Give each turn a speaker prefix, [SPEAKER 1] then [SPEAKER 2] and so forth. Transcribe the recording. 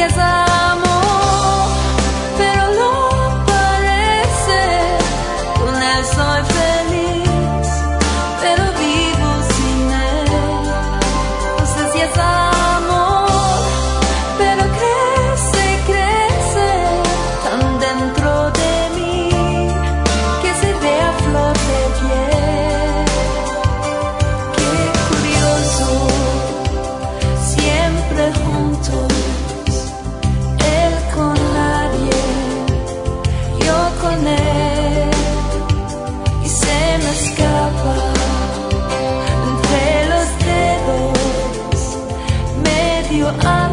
[SPEAKER 1] es amor, pero no parece. Con él soy feliz, pero vivo sin él. No sé si es amor, pero crece tan dentro de mí que se ve a flor de piel. Qué curioso, siempre juntos, él con nadie, yo con él, y se me escapa entre los dedos medio